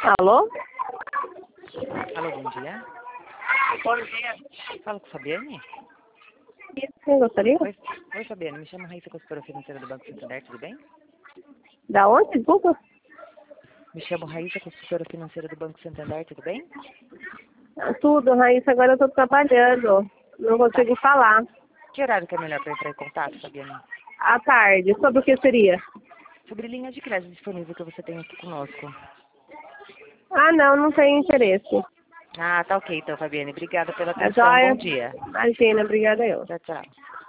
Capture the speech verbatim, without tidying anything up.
Alô? Alô, bom dia. Bom dia. Falo com a Fabiane? Quem gostaria? Oi, Oi Fabiane, me chamo Raíssa, consultora financeira do Banco Santander, tudo bem? Da onde? Desculpa. Me chamo Raíssa, consultora financeira do Banco Santander, tudo bem? Tudo, Raíssa. Agora eu tô trabalhando. Não consigo falar. Que horário que é melhor para entrar em contato, Fabiane? À tarde. Sobre o que seria? Sobre linha de crédito disponível que você tem aqui conosco. Ah, não. Não tenho interesse. Ah, tá ok então, Fabiane. Obrigada pela É atenção. joia? Bom dia. Imagina. Obrigada eu. Tchau, tchau.